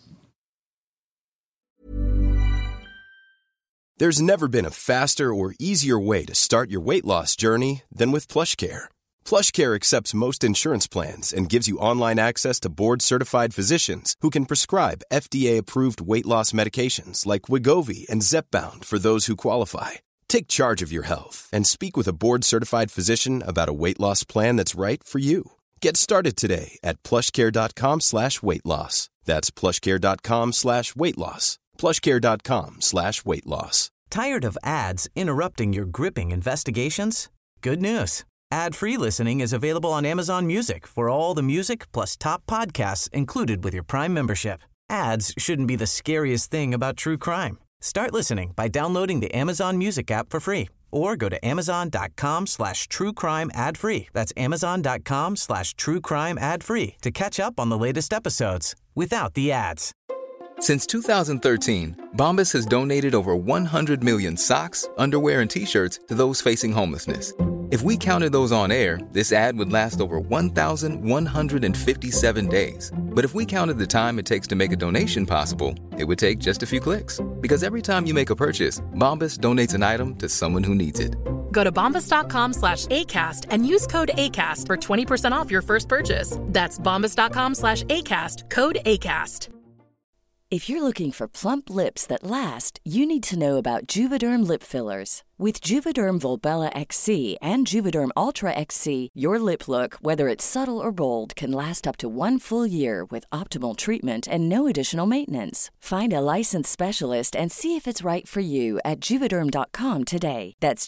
There's never been a faster or easier way to start your weight loss journey than with PlushCare. PlushCare accepts most insurance plans and gives you online access to board-certified physicians who can prescribe FDA-approved weight loss medications like Wegovy and Zepbound for those who qualify. Take charge of your health and speak with a board-certified physician about a weight loss plan that's right for you. Get started today at plushcare.com/weight loss. That's plushcare.com/weight loss. plushcare.com/weight loss. Tired of ads interrupting your gripping investigations? Good news. Ad-free listening is available on Amazon Music for all the music plus top podcasts included with your Prime membership. Ads shouldn't be the scariest thing about true crime. Start listening by downloading the Amazon Music app for free or go to amazon.com/truecrime ad-free. That's amazon.com/truecrime ad-free to catch up on the latest episodes without the ads. Since 2013, Bombas has donated over 100 million socks, underwear, and T-shirts to those facing homelessness. If we counted those on air, this ad would last over 1,157 days. But if we counted the time it takes to make a donation possible, it would take just a few clicks. Because every time you make a purchase, Bombas donates an item to someone who needs it. Go to bombas.com/ACAST and use code ACAST for 20% off your first purchase. That's bombas.com/ACAST, code ACAST. If you're looking for plump lips that last, you need to know about Juvederm lip fillers. With Juvederm Volbella XC and Juvederm Ultra XC, your lip look, whether it's subtle or bold, can last up to 1 full year with optimal treatment and no additional maintenance. Find a licensed specialist and see if it's right for you at Juvederm.com today. That's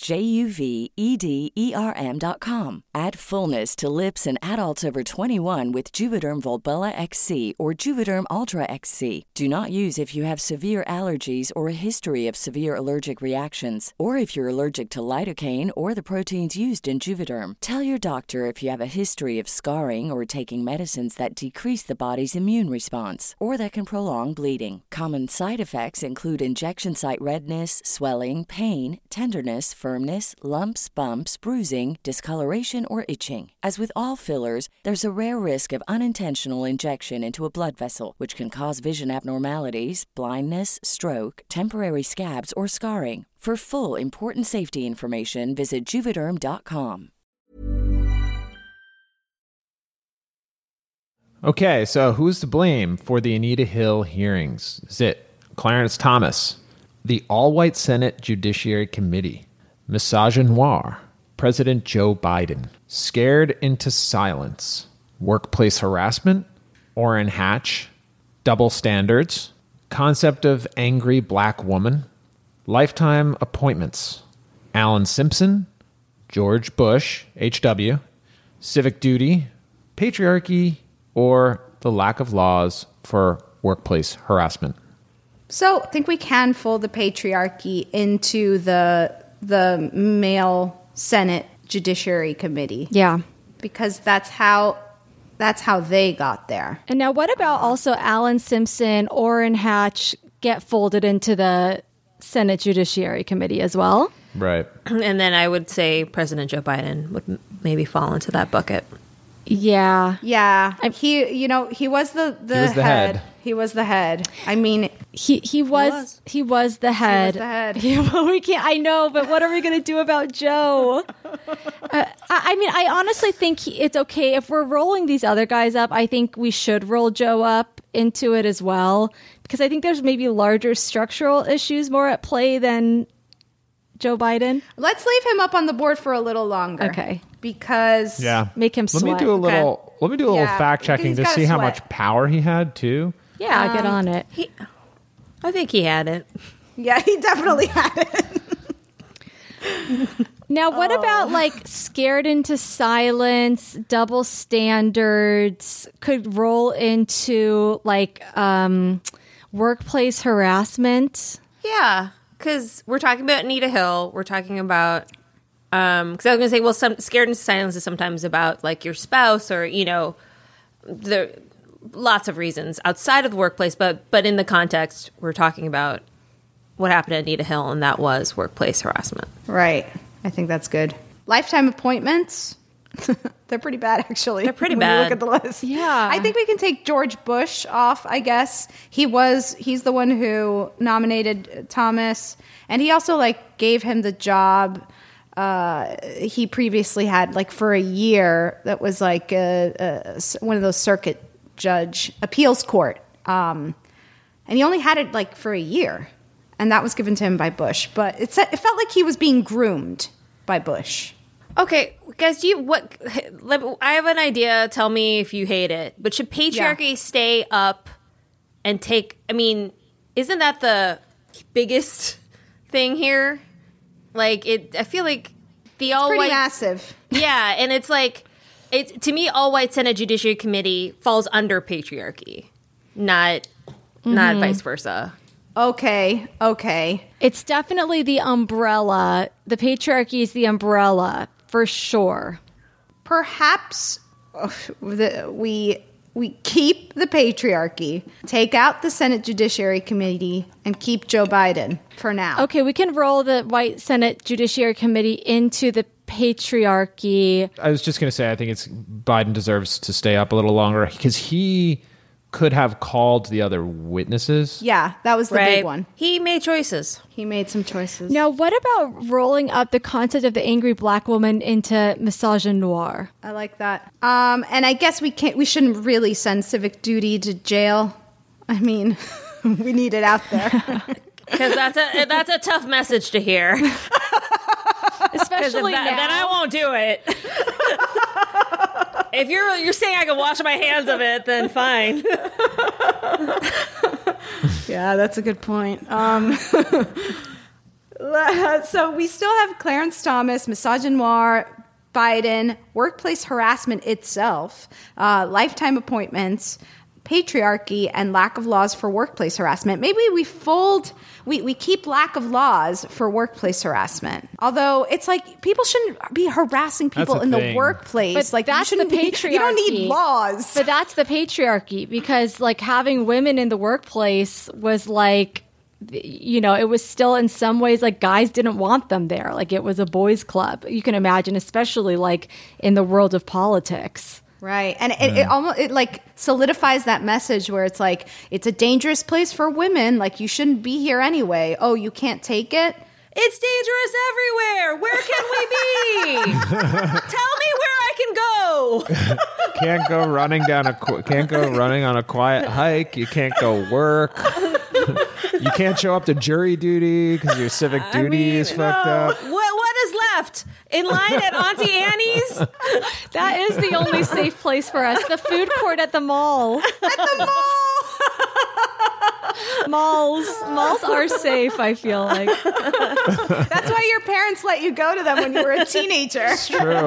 JUVEDERM.com. Add fullness to lips in adults over 21 with Juvederm Volbella XC or Juvederm Ultra XC. Do not use if you have severe allergies or a history of severe allergic reactions, or if you're allergic to lidocaine or the proteins used in Juvederm. Tell your doctor if you have a history of scarring or taking medicines that decrease the body's immune response or that can prolong bleeding. Common side effects include injection site redness, swelling, pain, tenderness, firmness, lumps, bumps, bruising, discoloration, or itching. As with all fillers, there's a rare risk of unintentional injection into a blood vessel, which can cause vision abnormalities, blindness, stroke, temporary scabs, or scarring. For full, important safety information, visit Juvederm.com. Okay, so who's to blame for the Anita Hill hearings? Is it Clarence Thomas, the all-white Senate Judiciary Committee, misogynoir, President Joe Biden, scared into silence, workplace harassment, Orrin Hatch, double standards, concept of angry black woman, lifetime appointments, Alan Simpson, George Bush, HW, civic duty, patriarchy, or the lack of laws for workplace harassment. So I think we can fold the patriarchy into the male Senate Judiciary Committee. Yeah. Because that's how they got there. And now what about also Alan Simpson, Orrin Hatch get folded into the Senate Judiciary Committee as well? Right. And then I would say President Joe Biden would maybe fall into that bucket. Yeah. Yeah. He was the head. He was the head. I mean, he was the head. We can't. I know, but what are we going to do about Joe? I honestly think it's okay if we're rolling these other guys up. I think we should roll Joe up into it as well, because I think there's maybe larger structural issues more at play than Joe Biden. Let's leave him up on the board for a little longer. Okay. Because make him sweat. Let me do a little fact checking to see how much power he had too. Yeah, get on it. I think he had it. Yeah, he definitely had it. Now, what about scared into silence, double standards could roll into workplace harassment? Yeah, because we're talking about Anita Hill. We're talking about because I was going to say, well, scared into silence is sometimes about your spouse or the lots of reasons outside of the workplace, but in the context, we're talking about what happened to Anita Hill, and that was workplace harassment. Right. I think that's good. Lifetime appointments. They're pretty bad, actually. They're pretty when bad. You look at the list. Yeah. I think we can take George Bush off, I guess. He's the one who nominated Thomas, and he also gave him the job he previously had for a year. That was one of those circuit judge appeals court. And he only had it for a year. And that was given to him by Bush. But it felt like he was being groomed by Bush. Okay, guys, I have an idea. Tell me if you hate it. But should patriarchy stay up and take... I mean, isn't that the biggest thing here? I feel like the all-white... pretty massive. Yeah, and it's to me, all-white Senate Judiciary Committee falls under patriarchy, not vice versa. Okay. It's definitely the umbrella. The patriarchy is the umbrella, for sure. Perhaps we keep the patriarchy, take out the Senate Judiciary Committee, and keep Joe Biden for now. Okay, we can roll the white Senate Judiciary Committee into the patriarchy. I was just going to say, I think Biden deserves to stay up a little longer because he could have called the other witnesses. Yeah, that was the big one. He made choices. He made some choices. Now, what about rolling up the concept of the angry black woman into misogynoir? I like that. And I guess we shouldn't really send civic duty to jail. I mean, we need it out there. Because that's a tough message to hear. Especially now. Then I won't do it. If you're saying I can wash my hands of it, then fine. Yeah, that's a good point. So we still have Clarence Thomas, misogynoir, Biden, workplace harassment itself, lifetime appointments, patriarchy, and lack of laws for workplace harassment. Maybe we keep lack of laws for workplace harassment. Although it's people shouldn't be harassing people in the workplace. But that's the patriarchy. You don't need laws. But that's the patriarchy, because having women in the workplace was it was still in some ways guys didn't want them there. It was a boys' club. You can imagine, especially in the world of politics. Right. And it almost solidifies that message where it's it's a dangerous place for women. You shouldn't be here anyway. Oh, you can't take it? It's dangerous everywhere. Where can we be? Tell me where I can go. Can't go running on a quiet hike. You can't go work. You can't show up to jury duty because your civic duty is fucked up. What is left? In line at Auntie Annie's? That is the only safe place for us. The food court at the mall. At the mall! Malls are safe, I feel like. That's why your parents let you go to them when you were a teenager. It's true.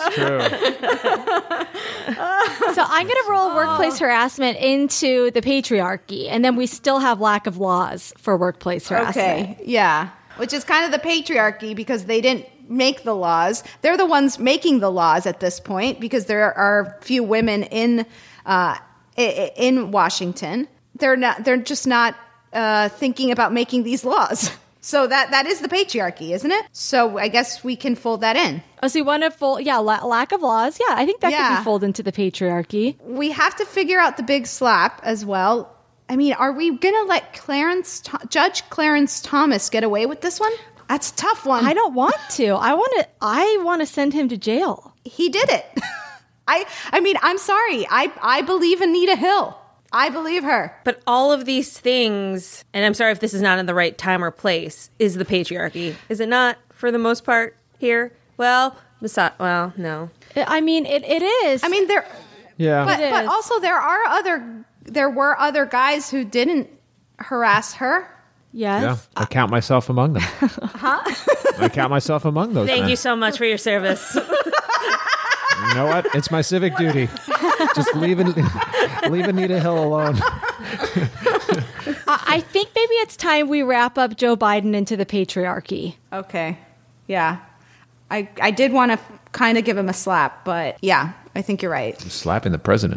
So I'm going to roll workplace harassment into the patriarchy, and then we still have lack of laws for workplace harassment. Okay, yeah. Which is kind of the patriarchy because they didn't make the laws. They're the ones making the laws at this point because there are few women in Washington. They're just not thinking about making these laws. So that is the patriarchy, isn't it? So I guess we can fold that in. Oh, so you want to fold, lack of laws. Yeah, I think that could be folded into the patriarchy. We have to figure out the big slap as well. I mean, are we going to let Judge Clarence Thomas get away with this one? That's a tough one. I don't want to. I want to send him to jail. He did it. I mean, I'm sorry. I believe Anita Hill. I believe her. But all of these things, and I'm sorry if this is not in the right time or place, is the patriarchy. Is it not, for the most part, here? Well, no. I mean, it is. I mean, Yeah. But also there were other guys who didn't harass her. Yes. Yeah, I count myself among them. I count myself among those. Thank men. you so much for your service. You know what? It's my civic duty. Just leave Anita Hill alone. I think maybe it's time we wrap up Joe Biden into the patriarchy. Okay. Yeah. I did want to kind of give him a slap, but yeah, I think you're right. I'm slapping the president.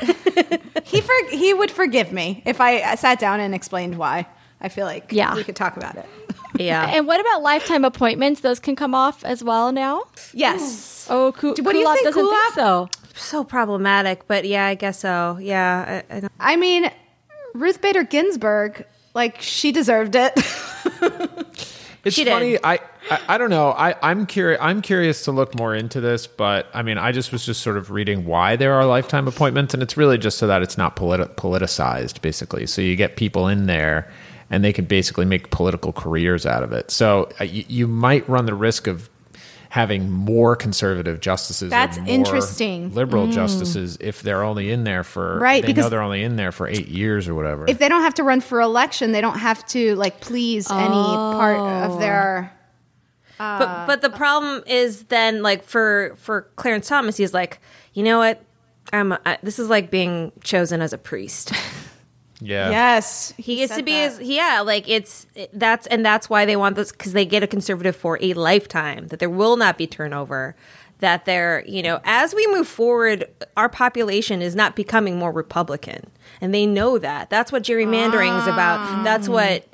He would forgive me if I sat down and explained why. I feel like we could talk about it. Yeah. And what about lifetime appointments? Those can come off as well now? Yes. Oh, what do you think, doesn't think so. So problematic, but yeah, I guess so. Yeah. I mean, Ruth Bader Ginsburg, she deserved it. It's funny. I don't know. I'm curious to look more into this, but I mean, I was just sort of reading why there are lifetime appointments, and it's really just so that it's not politicized, basically. So you get people in there, and they can basically make political careers out of it. So you might run the risk of having more conservative justices. That's or more interesting. Liberal justices if they're only in there for because they're only in there for 8 years or whatever. If they don't have to run for election, they don't have to please any part of their. But the problem is then for Clarence Thomas, he's like, you know what, this is like being chosen as a priest. Yeah. Yes. He gets to be that's why they want this, because they get a conservative for a lifetime, that there will not be turnover, that they're, as we move forward, our population is not becoming more Republican. And they know that. That's what gerrymandering is about. That's what,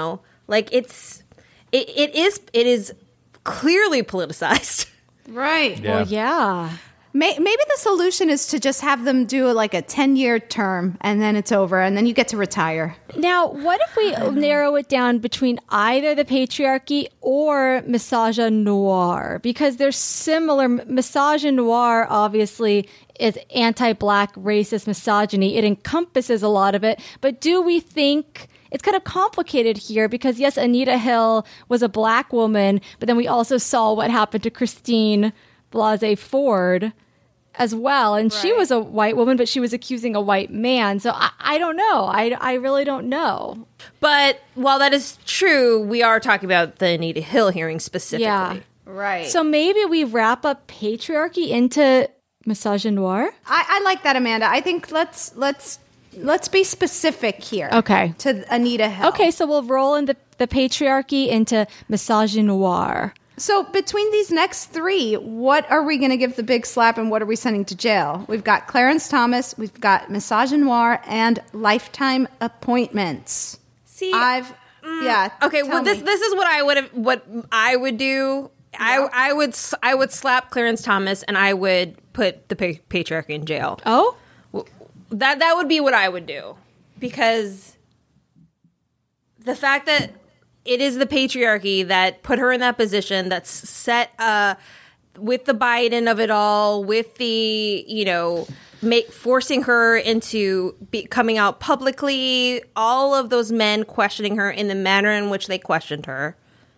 it is clearly politicized. Right. Yeah. Well, yeah. Maybe the solution is to just have them do a 10-year term and then it's over and then you get to retire. Now, what if we narrow it down between either the patriarchy or misogynoir? Because they're similar. Misogynoir, obviously, is anti-black, racist misogyny. It encompasses a lot of it. But do we think... It's kind of complicated here because, yes, Anita Hill was a black woman, but then we also saw what happened to Christine Blasey Ford as well. And she was a white woman, but she was accusing a white man. So I don't know. I really don't know. But while that is true, we are talking about the Anita Hill hearing specifically. Yeah. Right. So maybe we wrap up patriarchy into misogynoir? I like that, Amanda. I think let's be specific here. Okay. To Anita Hill. Okay, so we'll roll in the patriarchy into misogynoir. So between these next three, what are we going to give the big slap and what are we sending to jail? We've got Clarence Thomas, we've got misogynoir, and lifetime appointments. See, okay. Well, this is what I would do. Yeah. I would slap Clarence Thomas and I would put the patriarchy in jail. Oh. That would be what I would do, because the fact that it is the patriarchy that put her in that position, that's set with the Biden of it all, with the forcing her into coming out publicly, all of those men questioning her in the manner in which they questioned her,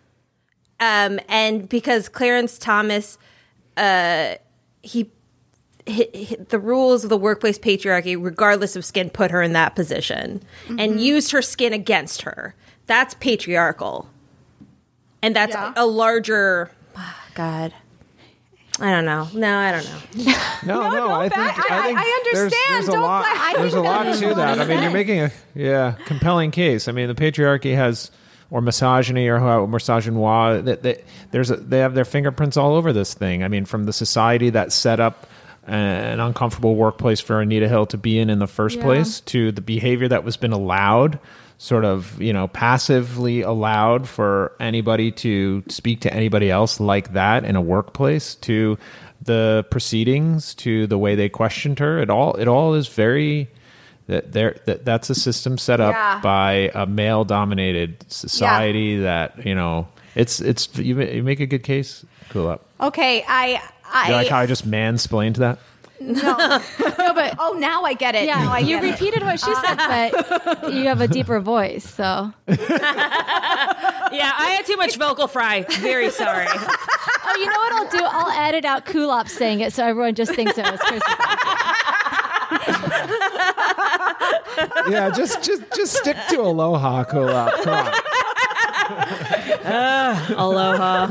and because Clarence Thomas, the rules of the workplace patriarchy, regardless of skin, put her in that position and used her skin against her. That's patriarchal. And that's a larger... God. I don't know. No, I don't know. No, I think I understand. There's a lot to that. I mean, you're making a compelling case. I mean, the patriarchy has... or misogyny or misogynoir, they have their fingerprints all over this thing. I mean, from the society that set up an uncomfortable workplace for Anita Hill to be in the first place, to the behavior that was been allowed, sort of, passively allowed for anybody to speak to anybody else like that in a workplace, to the proceedings, to the way they questioned her. It all is very... That's a system set up by a male-dominated society that, it's you make a good case. Cool up. Okay, You like how I just mansplained that? No, but now I get it. Yeah, now I you get it. repeated what she said, but you have a deeper voice, so. Yeah, I had too much vocal fry. Very sorry. Oh, you know what I'll do? I'll edit out Kulop saying it so everyone just thinks it was Christopher. Yeah, just stick to aloha, Kulop. Come on. Aloha.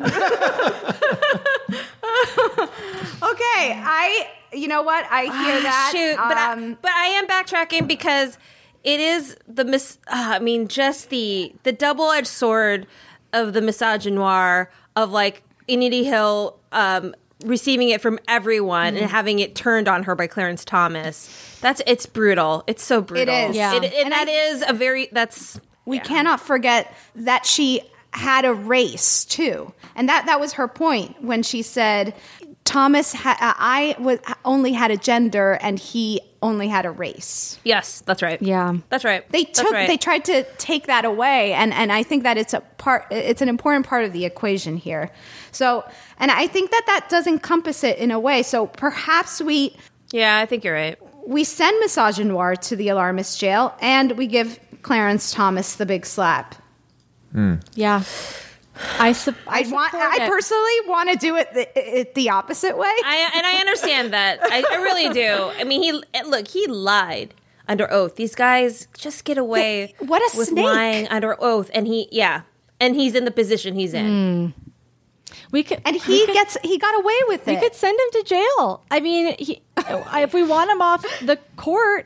Okay, you know what? I hear that. Shoot, but I am backtracking because it is just the double-edged sword of the misogynoir of like Anita Hill receiving it from everyone and having it turned on her by Clarence Thomas. It's brutal. It's so brutal. It is. Yeah. We cannot forget that she had a race too. And that was her point when she said, Thomas, only had a gender and he only had a race. Yes, that's right. Yeah. That's right. They tried to take that away, and I think that it's an important part of the equation here. So, and I think that does encompass it in a way. So perhaps I think you're right. We send misogynoir to the alarmist jail, and we give Clarence Thomas the big slap. Yeah. I personally want to do it the opposite way. I understand that. I really do. I mean, he lied under oath. These guys just get away with snake. Lying under oath, and he's in the position he's in. He got away with it. We could send him to jail. I mean, if we want him off the court,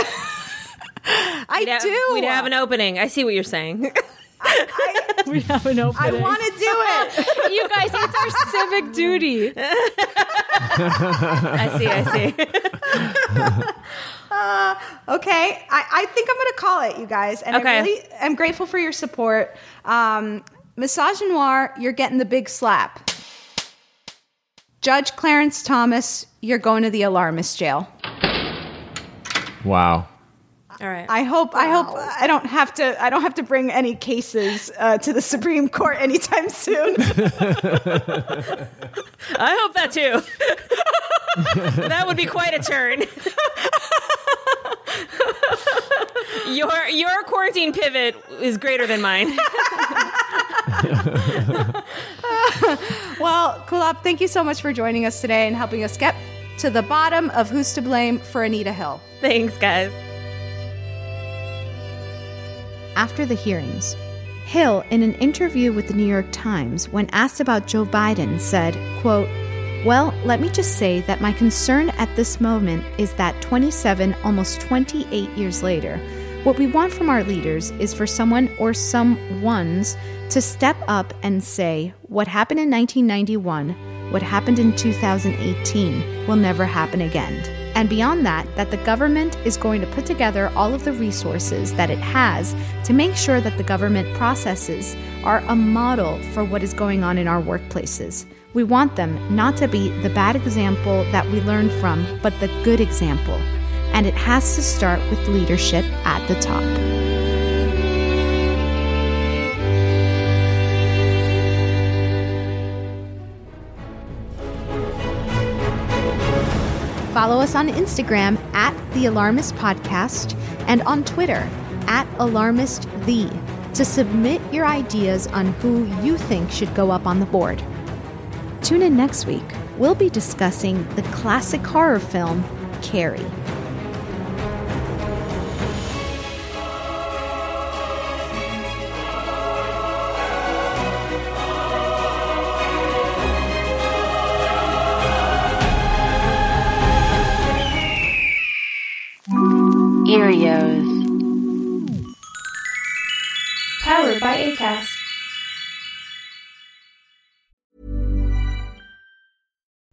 We'd have an opening. I see what you're saying. We have an opening. I want to do it. You guys, it's our civic duty. I see. Okay. I think I'm going to call it, you guys. And I really am grateful for your support. Misogynoir, you're getting the big slap. Judge Clarence Thomas, you're going to the alarmist jail. Wow. All right. I hope I don't have to bring any cases to the Supreme Court anytime soon. I hope that too. That would be quite a turn. Your quarantine pivot is greater than mine. Well, Kulop, thank you so much for joining us today and helping us get to the bottom of who's to blame for Anita Hill. Thanks, guys. After the hearings, Hill, in an interview with the New York Times, when asked about Joe Biden, said, quote, "Well, let me just say that my concern at this moment is that 27, almost 28 years later, what we want from our leaders is for someone or someones to step up and say, what happened in 1991, what happened in 2018 will never happen again. And beyond that the government is going to put together all of the resources that it has to make sure that the government processes are a model for what is going on in our workplaces. We want them not to be the bad example that we learn from, but the good example. And it has to start with leadership at the top." Follow us on Instagram at The Alarmist Podcast and on Twitter at AlarmistThe to submit your ideas on who you think should go up on the board. Tune in next week. We'll be discussing the classic horror film, Carrie. Erios. Powered by Acast.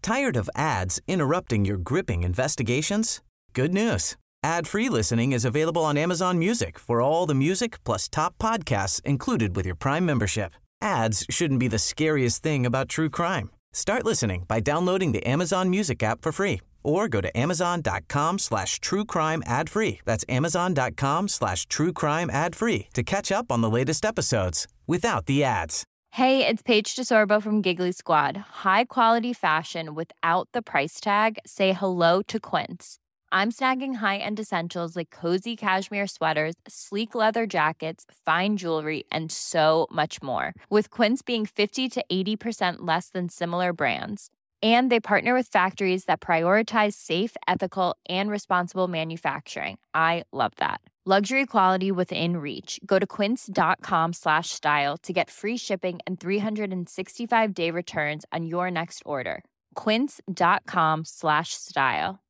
Tired of ads interrupting your gripping investigations? Good news. Ad-free listening is available on Amazon Music for all the music plus top podcasts included with your Prime membership. Ads shouldn't be the scariest thing about true crime. Start listening by downloading the Amazon Music app for free or go to amazon.com/truecrime ad-free. That's amazon.com/truecrime ad-free to catch up on the latest episodes without the ads. Hey, it's Paige DeSorbo from Giggly Squad. High quality fashion without the price tag. Say hello to Quince. I'm snagging high-end essentials like cozy cashmere sweaters, sleek leather jackets, fine jewelry, and so much more. With Quince being 50 to 80% less than similar brands. And they partner with factories that prioritize safe, ethical, and responsible manufacturing. I love that. Luxury quality within reach. Go to quince.com/style to get free shipping and 365-day returns on your next order. Quince.com/style.